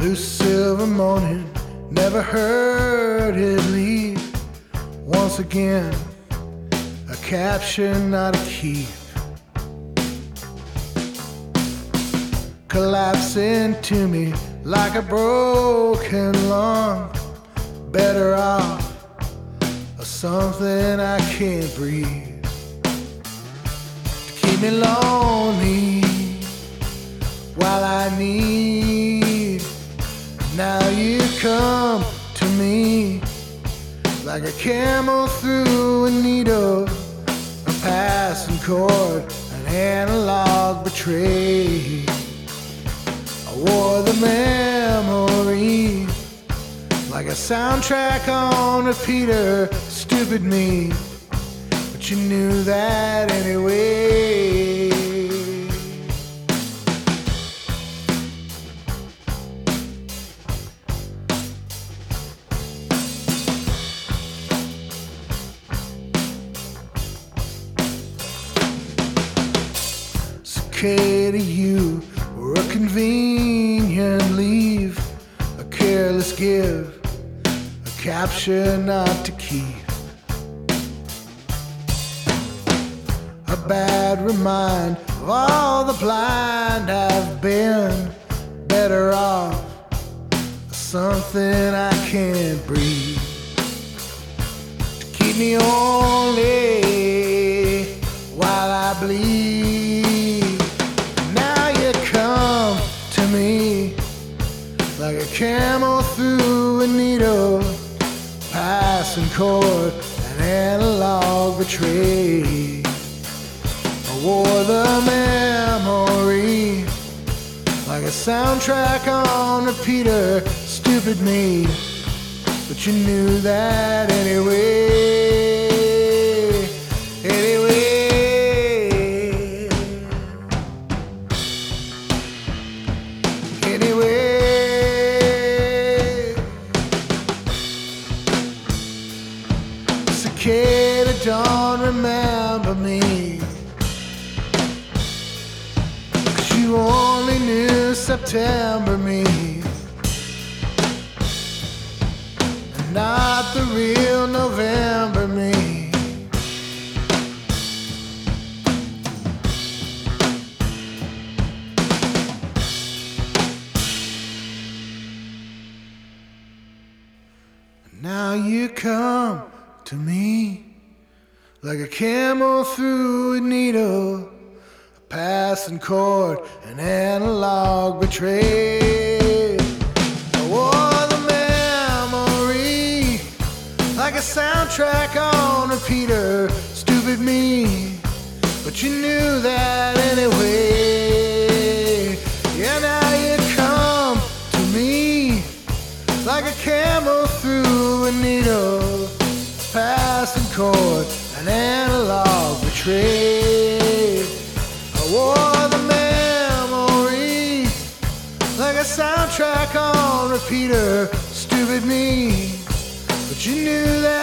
Blue silver morning, never heard it leave. Once again, a capture, not a key. Collapsing to me like a broken lung. Better off, or something I can't breathe. To keep me lonely while I need. Now you come to me like a camel through a needle, a passing chord, an analog betrayed. I wore the memory like a soundtrack on repeater. Stupid me, but you knew that anyway. Cicada, you were a convenient leave, a careless give, a capture not to keep. A bad remind of all the blind I've been. Better off, something I can't breathe. To keep me only while I bleed. Now you come to me like a camel through a needle, passing chord, an analog betrayed. I wore the memory like a soundtrack on repeater. Stupid me, but you knew that anyway. Cicada, don't remember me, 'cause you only knew September me, and not the real November me. Now you come to me like a camel through a needle, a passing chord, an analog betrayed. I wore the memory like a soundtrack on repeater. Stupid me, but you knew that anyway. Yeah, now you come to me like a camel through a needle, passing chord, an analog betrayed. I wore the memory like a soundtrack on repeater. Stupid me, but you knew that